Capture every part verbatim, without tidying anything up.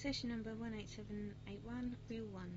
Session number one eight seven eight one, Reel one.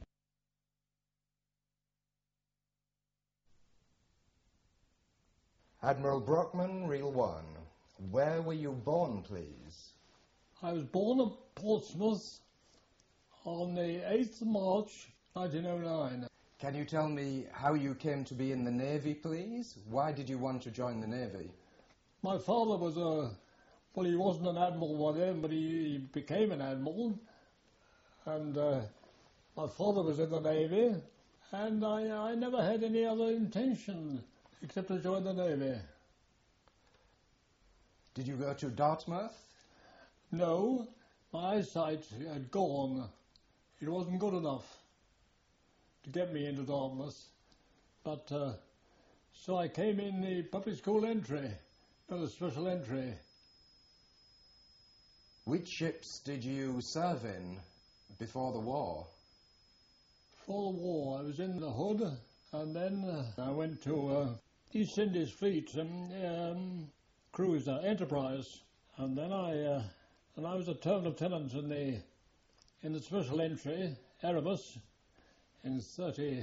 Admiral Brockman, Reel one. Where were you born, please? I was born at Portsmouth on the eighth of March, nineteen oh nine. Can you tell me how you came to be in the Navy, please? Why did you want to join the Navy? My father was a, well, he wasn't an admiral by then, but he, he became an admiral. And uh, my father was in the Navy, and I, I never had any other intention except to join the Navy. Did you go to Dartmouth? No, my eyesight had gone. It wasn't good enough to get me into Dartmouth. But, uh, so I came in the public school entry, not the special entry. Which ships did you serve in before the war? Before the war, I was in the Hood, and then uh, I went to uh, East Indies Fleet, um, um, cruiser, Enterprise, and then I, uh, and I was a third lieutenant in the, in the special entry, Erebus, in thirty.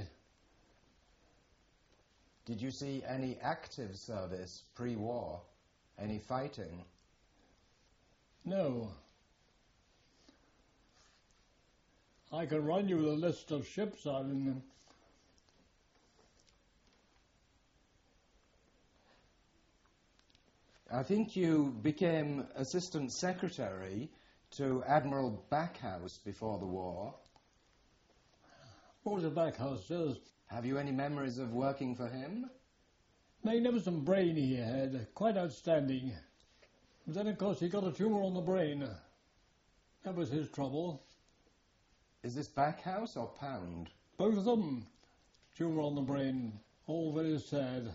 Did you see any active service pre-war? Any fighting? No. I can run you the list of ships I've in. I think you became Assistant Secretary to Admiral Backhouse before the war. What was a Backhouse? Yes. Have you any memories of working for him? Magnificent brain he had, quite outstanding. But then, of course, he got a tumour on the brain. That was his trouble. Is this Backhouse or Pound? Both of them. Tumour on the brain. All very sad.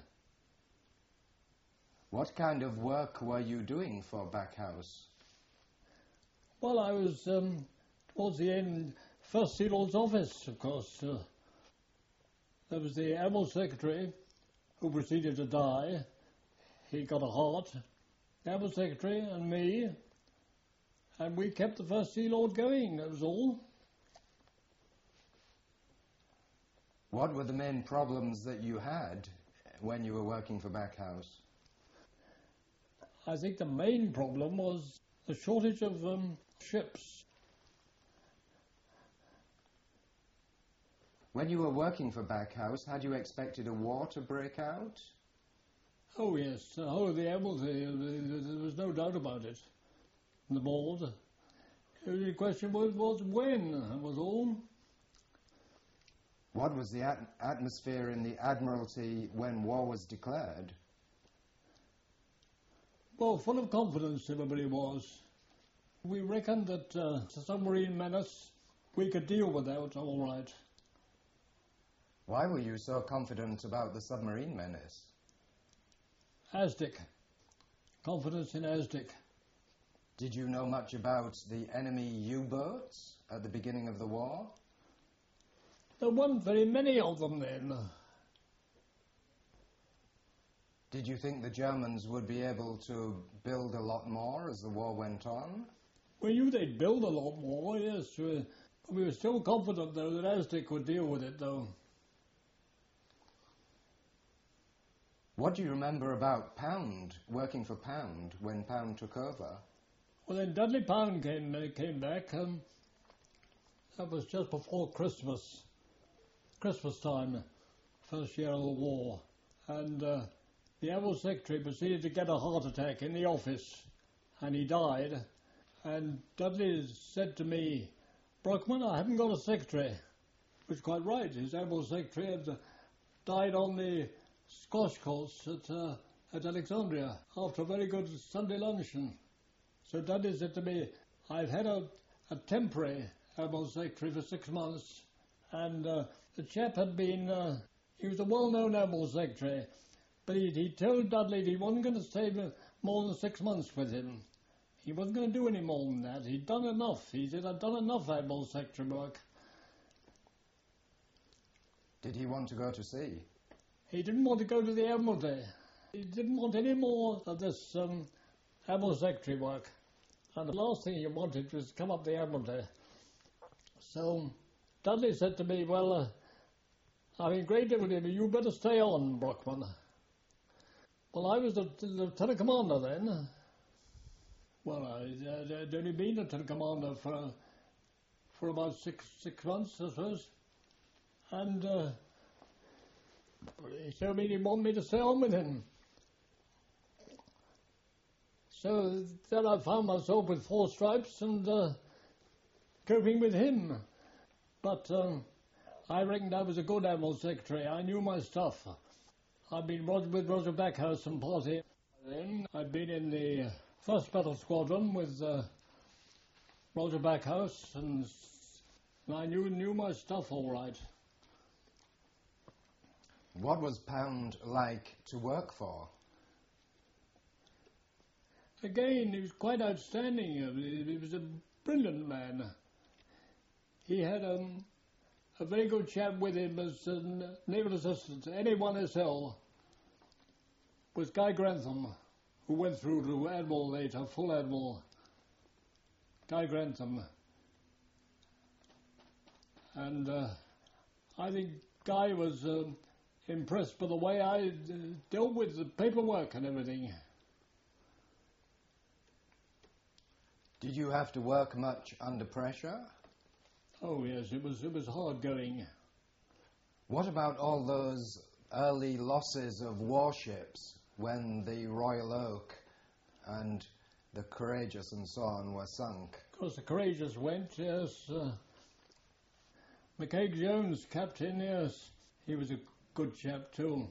What kind of work were you doing for Backhouse? Well, I was, um, towards the end, First Sea Lord's office, of course. Uh, there was the Admiral Secretary, who proceeded to die. He got a heart. The Admiral Secretary and me, and we kept the First Sea Lord going, that was all. What were the main problems that you had when you were working for Backhouse? I think the main problem was the shortage of um, ships. When you were working for Backhouse, had you expected a war to break out? Oh, yes. Oh, the Admiralty, there was no doubt about it. The board. The only question was, was when, that was all. What was the at- atmosphere in the Admiralty when war was declared? Well, full of confidence everybody was. We reckoned that uh, the submarine menace, we could deal with that all right. Why were you so confident about the submarine menace? Aztec. Confidence in Aztec. Did you know much about the enemy U-boats at the beginning of the war? There weren't very many of them then. Did you think the Germans would be able to build a lot more as the war went on? We knew they'd build a lot more, yes. Uh, but we were still confident, though, that Aztec would deal with it, though. What do you remember about Pound, working for Pound, when Pound took over? Well, then Dudley Pound came, uh, came back. Um, that was just before Christmas. Christmas time, first year of the war. And uh, the Admiral Secretary proceeded to get a heart attack in the office, and he died. And Dudley said to me, "Brockman, I haven't got a secretary." Which was quite right. His Admiral Secretary had uh, died on the squash course at, uh, at Alexandria after a very good Sunday luncheon. So Dudley said to me, "I've had a, a temporary Admiral Secretary for six months, and uh, the chap had been, uh, he was a well-known Admiral Secretary, but he, he told Dudley that he wasn't going to stay more than six months with him. He wasn't going to do any more than that. He'd done enough. He said, I'd done enough Admiral Secretary work." Did he want to go to sea? He didn't want to go to the Admiralty. He didn't want any more of this um, Admiral Secretary work. And the last thing he wanted was to come up the Admiralty. So Dudley said to me, well, uh, I'm in great difficulty, you better stay on, Brockman. Well, I was the lieutenant commander then. Well, I, I'd only been lieutenant commander for for about six six months, I suppose. And uh, he told me he wanted me to stay on with him. So then I found myself with four stripes and uh, coping with him. But um, I reckoned I was a good Admiral Secretary. I knew my stuff. I'd been with Roger Backhouse and party. Then I'd been in the first Battle Squadron with uh, Roger Backhouse, and I knew knew my stuff all right. What was Pound like to work for? Again, he was quite outstanding. He was a brilliant man. He had um, a very good chap with him as a naval assistant. N A one S L was Guy Grantham, who went through to Admiral later, full Admiral. Guy Grantham. And uh, I think Guy was uh, impressed by the way I uh, dealt with the paperwork and everything. Did you have to work much under pressure? Oh yes, it was it was hard going. What about all those early losses of warships when the Royal Oak and the Courageous and so on were sunk? Of course, the Courageous went, yes. Uh, McCaig Jones, captain, yes. He was a good chap too.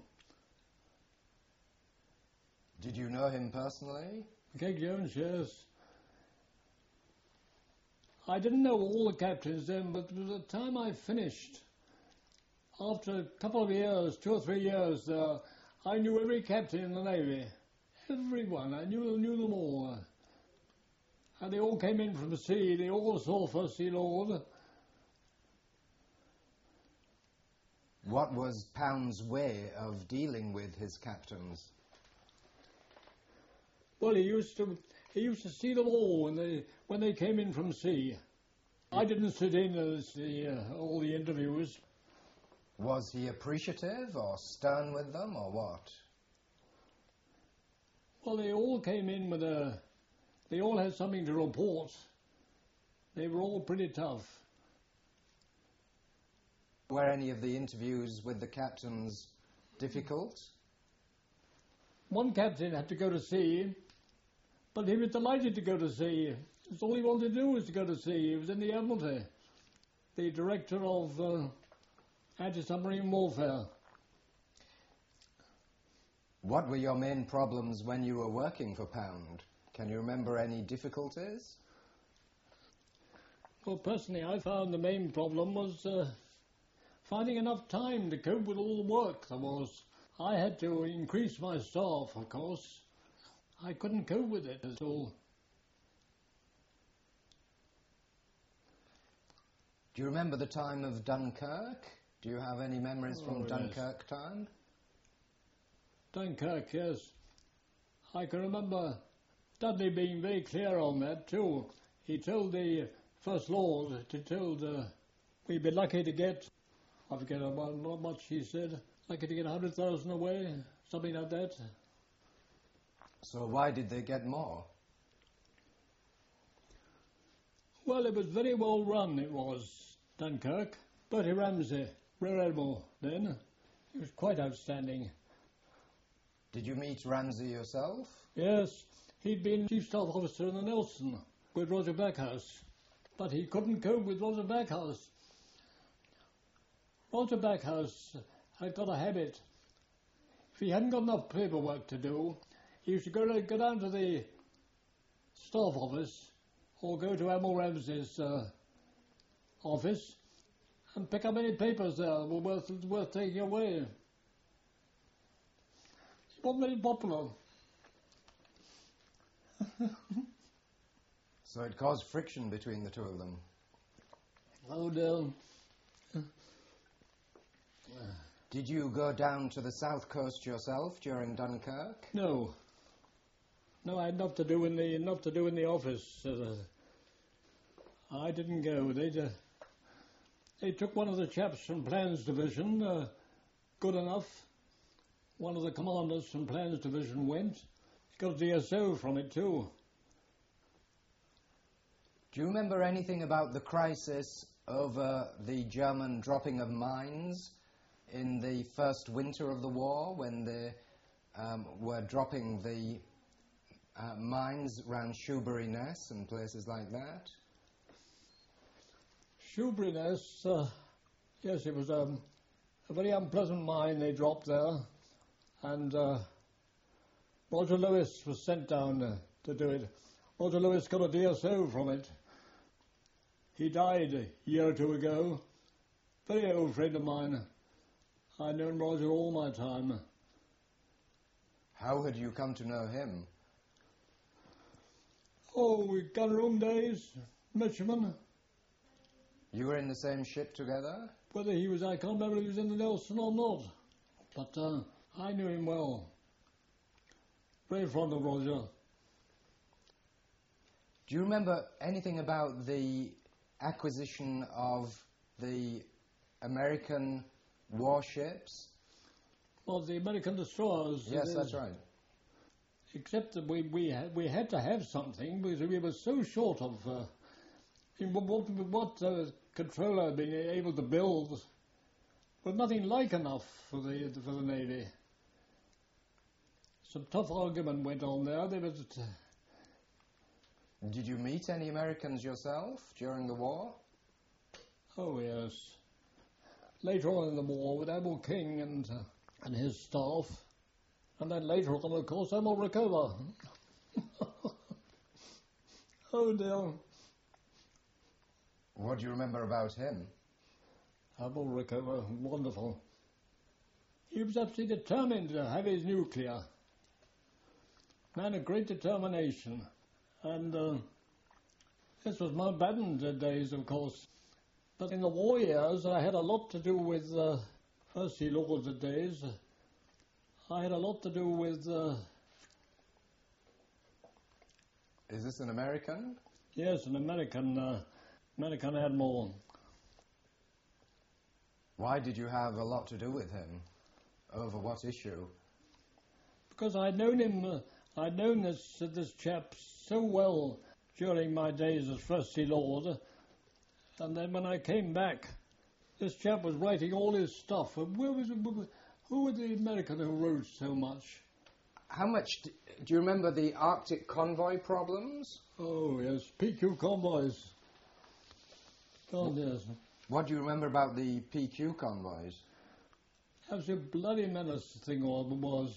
Did you know him personally? McCaig Jones, yes. I didn't know all the captains then, but by the time I finished, after a couple of years, two or three years, uh, I knew every captain in the Navy. Everyone. I knew, knew them all. And they all came in from the sea. They all saw First Sea Lord. What was Pound's way of dealing with his captains? Well, he used to he used to see them all when they when they came in from sea. I didn't sit in as the uh, all the interviews. Was he appreciative or stern with them or what? Well, they all came in with a. They all had something to report. They were all pretty tough. Were any of the interviews with the captains difficult? One captain had to go to sea, but he was delighted to go to sea. That's all he wanted to do was to go to sea. He was in the Admiralty, the director of uh, anti-submarine warfare. What were your main problems when you were working for Pound? Can you remember any difficulties? Well, personally, I found the main problem was uh, finding enough time to cope with all the work there was. I had to increase my staff, of course. I couldn't cope with it at all. Do you remember the time of Dunkirk? Do you have any memories Oh, from yes. Dunkirk time? Dunkirk, yes. I can remember Dudley being very clear on that too. He told the First Lord, he told, uh, we'd be lucky to get, I forget about not much he said, lucky to get one hundred thousand away, something like that. So why did they get more? Well, it was very well run, it was, Dunkirk. Bertie Ramsay, Rear Admiral then, he was quite outstanding. Did you meet Ramsay yourself? Yes, he'd been Chief Staff Officer in the Nelson with Roger Backhouse, but he couldn't cope with Roger Backhouse. Roger Backhouse had got a habit. If he hadn't got enough paperwork to do, he used to go, to, go down to the staff office or go to Admiral Ramsay's uh, office and pick up any papers there that were worth, worth taking away. He wasn't very popular. So it caused friction between the two of them. Oh, no. Did you go down to the south coast yourself during Dunkirk? No. No, I had enough to do in the enough to do in the office. Uh, I didn't go. They uh, they took one of the chaps from Plans Division. Uh, good enough. One of the commanders from Plans Division went. He got a D S O from it too. Do you remember anything about the crisis over the German dropping of mines in the first winter of the war, when they um, were dropping the uh, mines around Shoebury-Ness and places like that? Shoebury-Ness, uh, yes, it was um, a very unpleasant mine they dropped there, and uh, Roger Lewis was sent down uh, to do it. Roger Lewis got a D S O from it. He died a year or two ago. Very old friend of mine. I've known Roger all my time. How had you come to know him? Oh, we gun room days, Mitchman. You were in the same ship together? Whether he was, I can't remember if he was in the Nelson or not. But uh, I knew him well. Very fond of Roger. Do you remember anything about the acquisition of the American warships? Well, the American destroyers. Yes, that's right. Except that we we had, we had to have something because we were so short of. Uh, I mean, what what uh, controller being able to build was nothing like enough for the for the Navy. Some tough argument went on there. There was. Uh, Did you meet any Americans yourself during the war? Oh yes. Later on in the war with Admiral King and uh, and his staff, and then later on, of course, Admiral Rickover. Oh dear. What do you remember about him? Admiral Rickover, wonderful. He was absolutely determined to have his nuclear. Man of great determination. And uh, this was Mountbatten days, of course. But in the war years, I had a lot to do with uh, First Sea Lords days. I had a lot to do with... Uh, Is this an American? yes, an American, uh, American admiral. Why did you have a lot to do with him? Over what issue? Because I'd known him, uh, I'd known this, uh, this chap so well during my days as First Sea Lord. And then when I came back, this chap was writing all his stuff. And where was it, who was the American who wrote so much? How much... D- do you remember the Arctic convoy problems? Oh, yes, P Q convoys. God, yes. What do you remember about the P Q convoys? That was a bloody menace thing all it was.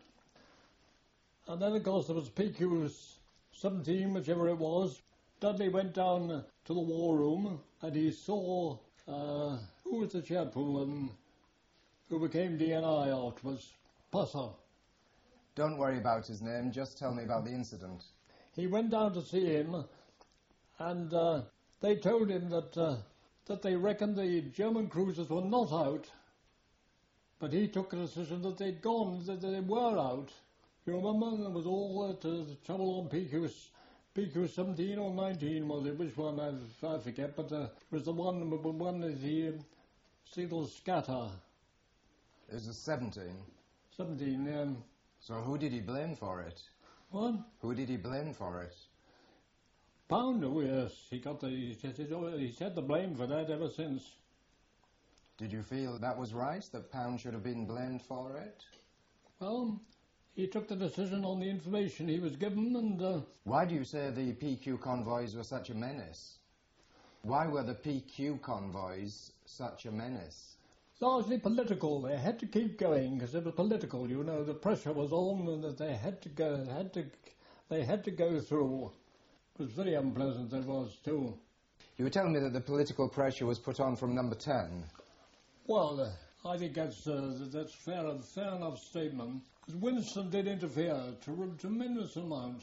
And then, of course, there was P Q seventeen, whichever it was. Dudley went down to the war room and he saw, uh, who was the chap who, um, who became D N I afterwards? Pusser. Don't worry about his name, just tell me about the incident. He went down to see him and uh, they told him that, uh, that they reckoned the German cruisers were not out, but he took a decision that they'd gone, that they were out. You remember, there was all that uh, trouble on P Q, P Q seventeen or nineteen, was it? Which one? I, I forget, but uh, it was the one, the one that he, um, Seagull Scatter. It was seventeen. seventeen, um, So who did he blame for it? what? Who did he blame for it? Pound, oh yes, he got the, he, he's had the blame for that ever since. Did you feel that was right, that Pound should have been blamed for it? Well, he took the decision on the information he was given and... Uh, Why do you say the P Q convoys were such a menace? Why were the P Q convoys such a menace? largely political. They had to keep going because it was political. You know, the pressure was on, and that they had to go. Had to, they had to go through. It was very unpleasant. It was too. You were telling me that the political pressure was put on from number ten. Well, uh, I think that's uh, that's fair, a fair enough statement. Because Winston did interfere to a tremendous amount.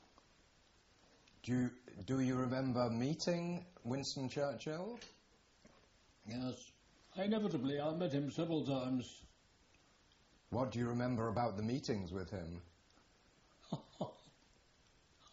Do you, do you remember meeting Winston Churchill? Yes. Inevitably, I met him several times. What do you remember about the meetings with him?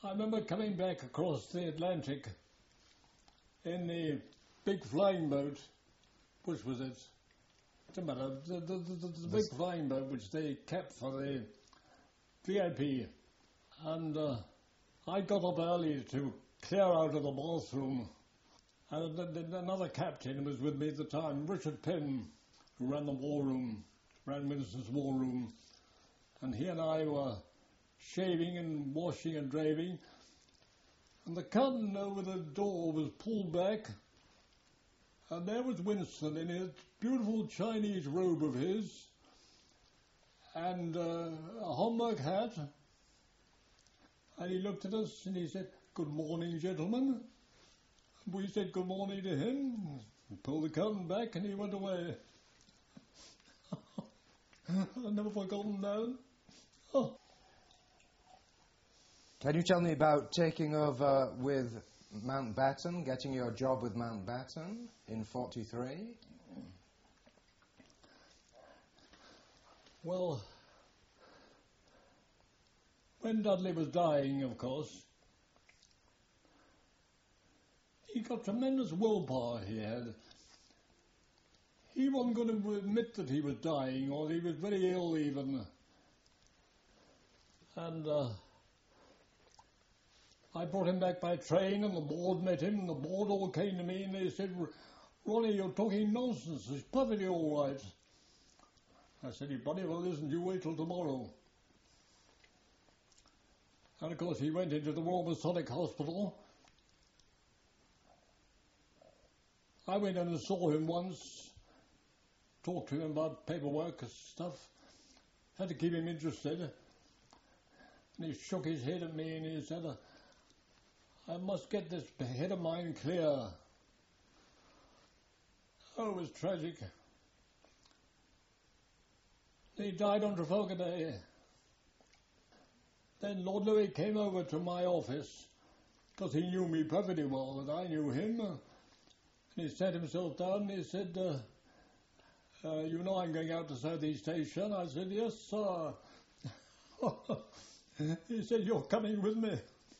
I remember coming back across the Atlantic in the big flying boat. Which was it? Doesn't matter. The, the, the, the big flying boat which they kept for the V I P. And uh, I got up early to clear out of the bathroom. And another captain was with me at the time, Richard Pym, who ran the war room, ran Winston's war room. And he and I were shaving and washing and draving. And the curtain over the door was pulled back. And there was Winston in his beautiful Chinese robe of his and uh, a Homburg hat. And he looked at us and he said, "Good morning, gentlemen." And we said good morning to him, pulled the curtain back and he went away. I've never forgotten that. Oh. Can you tell me about taking over with Mountbatten, getting your job with Mountbatten in forty-three? Well, when Dudley was dying, of course, he got tremendous willpower he had. He wasn't going to admit that he was dying, or he was very ill even. And uh, I brought him back by train, and the board met him, and the board all came to me, and they said, "Ronnie, you're talking nonsense. It's perfectly all right." I said, "You bloody well listen, you wait till tomorrow." And of course he went into the Royal Masonic Hospital. I went in and saw him once, talked to him about paperwork and stuff, had to keep him interested. And he shook his head at me and he said, "I must get this head of mine clear." Oh, it was tragic. He died on Trafalgar Day. Then Lord Louis came over to my office, because he knew me perfectly well, and I knew him. And he sat himself down and he said, uh, uh, "You know I'm going out to South East Asia?" And I said, "Yes, sir." He said, "You're coming with me."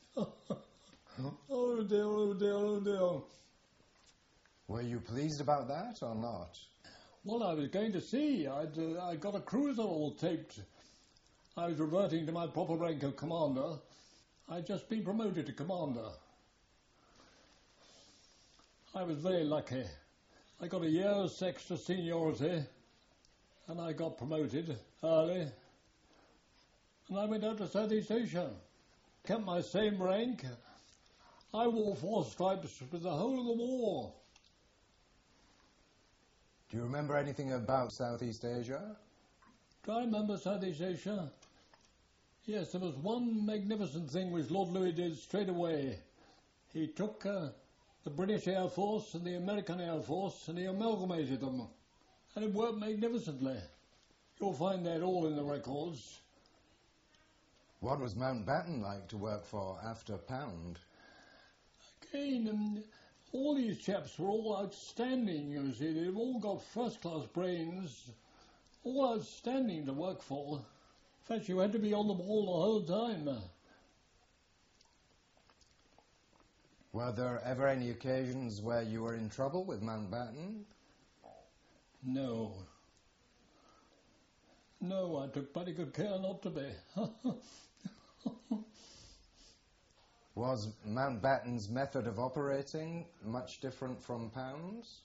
Oh dear, oh dear, oh dear. Were you pleased about that or not? Well, I was going to see. I'd uh, I got a cruiser all taped. I was reverting to my proper rank of commander. I'd just been promoted to commander. I was very lucky. I got a year's extra seniority, and I got promoted early. And I went out to Southeast Asia. Kept my same rank. I wore four stripes for the whole of the war. Do you remember anything about Southeast Asia? Do I remember Southeast Asia? Yes, there was one magnificent thing which Lord Louis did straight away. He took uh, the British Air Force and the American Air Force and he amalgamated them. And it worked magnificently. You'll find that all in the records. What was Mountbatten like to work for after Pound? Again, um, all these chaps were all outstanding, you see. They've all got first-class brains, all outstanding to work for. In fact, you had to be on the ball the whole time. Were there ever any occasions where you were in trouble with Mountbatten? No. No, I took pretty good care not to be. Was Mountbatten's method of operating much different from Pound's?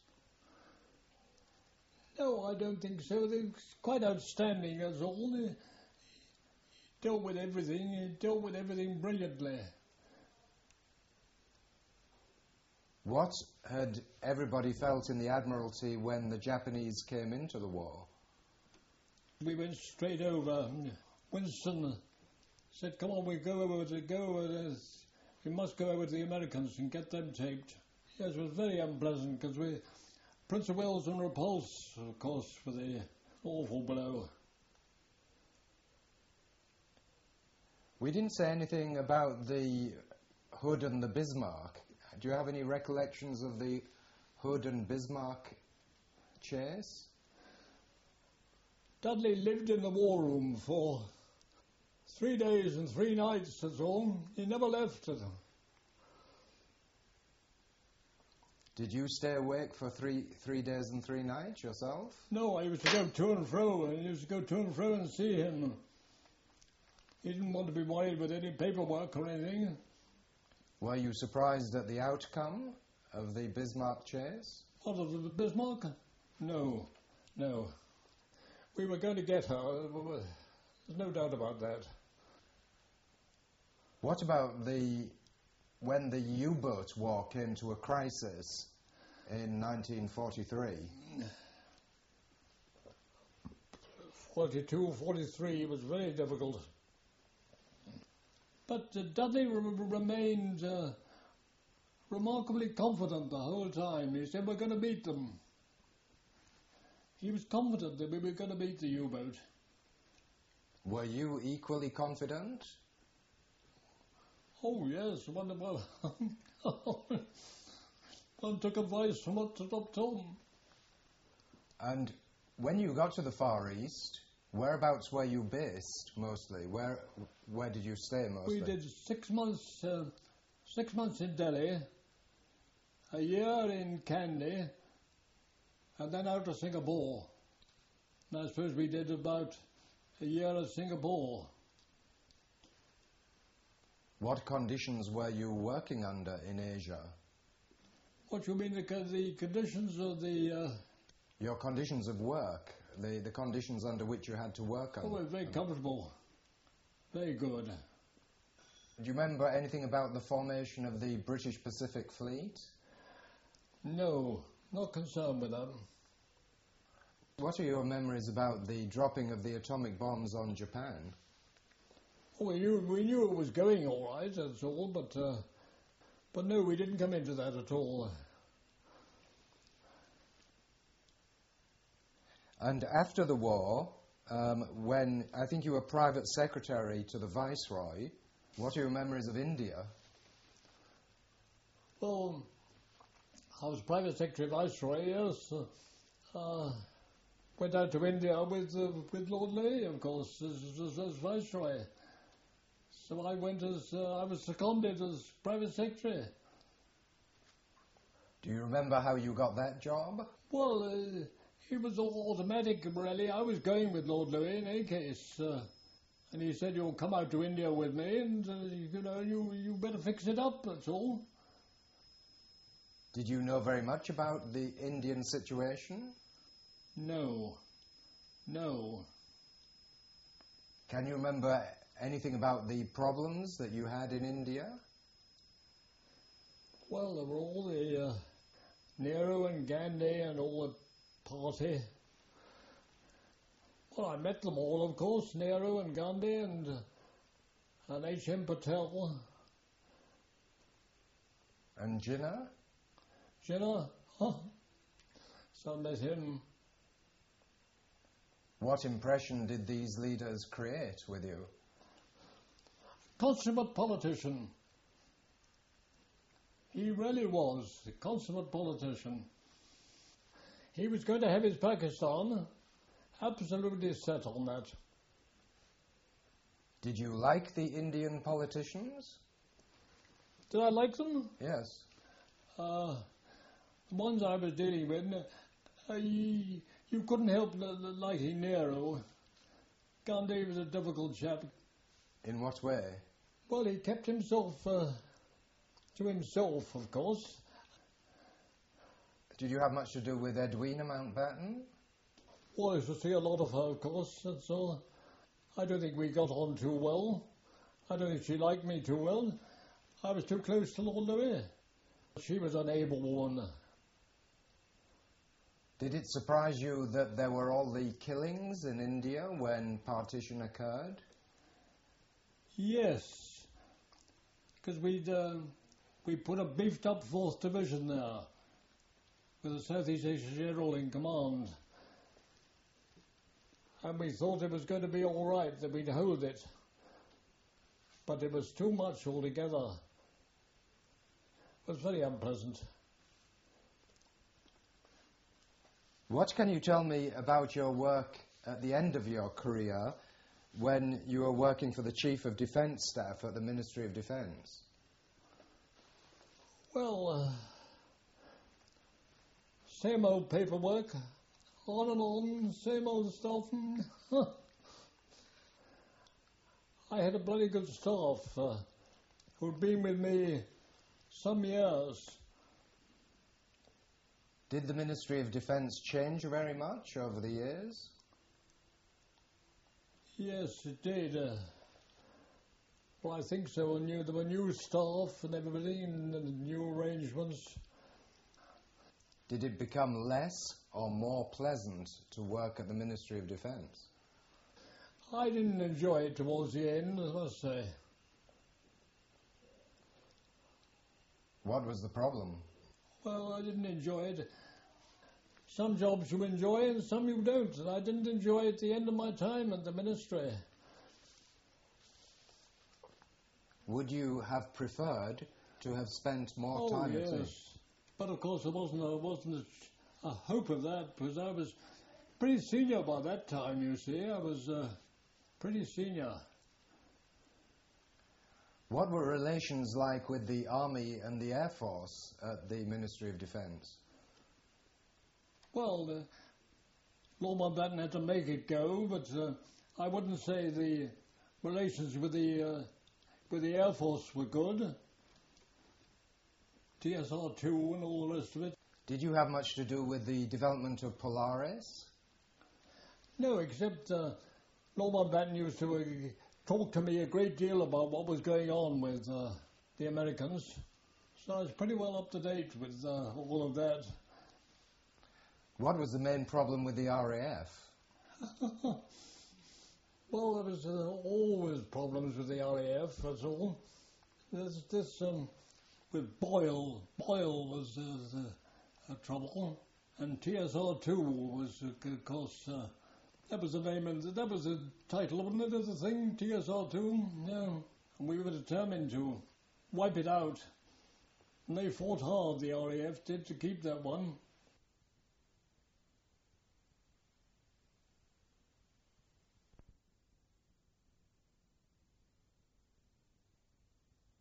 No, I don't think so. They're quite outstanding, that's all. He dealt with everything. He dealt with everything brilliantly. What had everybody felt in the Admiralty when the Japanese came into the war? We went straight over. Winston said, "Come on, we go over to go over this. We must go over to the Americans and get them taped." Yes, it was very unpleasant because we, Prince of Wales and Repulse, of course, for the awful blow. We didn't say anything about the Hood and the Bismarck. Do you have any recollections of the Hood and Bismarck chase? Dudley lived in the war room for Three days and three nights, that's all. He never left it. Did you stay awake for three three days and three nights yourself? No, I used to go to and fro, and I used to go to and fro and see him. He didn't want to be worried with any paperwork or anything. Were you surprised at the outcome of the Bismarck chase? What, of the Bismarck? No, no. We were going to get her. There's no doubt about that. What about the when the U-boat war came to a crisis in nineteen forty-three? forty-two, forty-three was very difficult. But uh, Dudley re- remained uh, remarkably confident the whole time. He said, we're going to beat them. He was confident that we were going to beat the U-boat. Were you equally confident? Oh, yes. One, well, one took advice from what to stop Tom. And when you got to the Far East, whereabouts were you based mostly? Where where did you stay mostly? We did six months, uh, six months in Delhi, a year in Kandy, and then out to Singapore. And I suppose we did about a year at Singapore. What conditions were you working under in Asia? What do you mean, the, the conditions of the... Uh, Your conditions of work, the, the conditions under which you had to work oh, under? very comfortable, very good. Do you remember anything about the formation of the British Pacific Fleet? No, not concerned with them. What are your memories about the dropping of the atomic bombs on Japan? Oh, we knew, we knew it was going all right, that's all, but, uh, but no, we didn't come into that at all. And after the war, um, when I think you were private secretary to the Viceroy, what are your memories of India? Well, I was private secretary Viceroy, yes. Uh, went out to India with uh, with Lord Louis, of course, as, as, as Viceroy. So I went as, uh, I was seconded as private secretary. Do you remember how you got that job? Well, uh, it was all automatic, really. I was going with Lord Louis in any case. Uh, and he said, you'll come out to India with me and, uh, you know, you, you better fix it up, that's all. Did you know very much about the Indian situation? No. No. Can you remember anything about the problems that you had in India? Well, there were all the uh, Nehru and Gandhi and all the party. Well, I met them all, of course, Nehru and Gandhi and, uh, and H M Patel. And Jinnah? Jinnah? Huh? So I met him. What impression did these leaders create with you? Consummate politician. He really was a consummate politician. He was going to have his Pakistan, absolutely set on that. Did you like the Indian politicians? Did I like them? Yes. Uh, the ones I was dealing with, uh, you, you couldn't help liking Nehru. Gandhi was a difficult chap. In what way? Well, he kept himself uh, to himself, of course. Did you have much to do with Edwina Mountbatten? Well, I used to see a lot of her, of course, and so I don't think we got on too well. I don't think she liked me too well. I was too close to Lord Louis. She was an able woman. Did it surprise you that there were all the killings in India when partition occurred? Yes, because we'd uh, we put a beefed up fourth Division there with the Southeast Asia General in command. And we thought it was going to be all right, that we'd hold it. But it was too much altogether. It was very unpleasant. What can you tell me about your work at the end of your career? when you were working for the Chief of Defence Staff at the Ministry of Defence? Well, uh, same old paperwork, on and on, same old stuff. I had a bloody good staff uh, who'd been with me some years. Did the Ministry of Defence change very much over the years? Yes, it did. Uh, well, I think so. I knew there were new staff and everything, and, and new arrangements. Did it become less or more pleasant to work at the Ministry of Defence? I didn't enjoy it towards the end, I must say. What was the problem? Well, I didn't enjoy it. Some jobs you enjoy and some you don't, and I didn't enjoy it at the end of my time at the ministry. Would you have preferred to have spent more oh, time yes. at it? But of course, there wasn't a, wasn't a, a hope of that, because I was pretty senior by that time, you see. I was uh, pretty senior. What were relations like with the Army and the Air Force at the Ministry of Defence? Well, uh, Lord Mountbatten had to make it go, but uh, I wouldn't say the relations with the uh, with the Air Force were good. T S R two and all the rest of it. Did you have much to do with the development of Polaris? No, except uh, Lord Mountbatten used to uh, talk to me a great deal about what was going on with uh, the Americans, so I was pretty well up to date with uh, all of that. What was the main problem with the R A F? Well, there was uh, always problems with the R A F, that's all. There's this, um, with Boyle, Boyle was uh, the, a trouble, and T S R two was, uh, of course, uh, that was the name, and that was the title, wasn't it, of the thing, T S R two? Yeah, and we were determined to wipe it out. And they fought hard, the R A F did, to keep that one.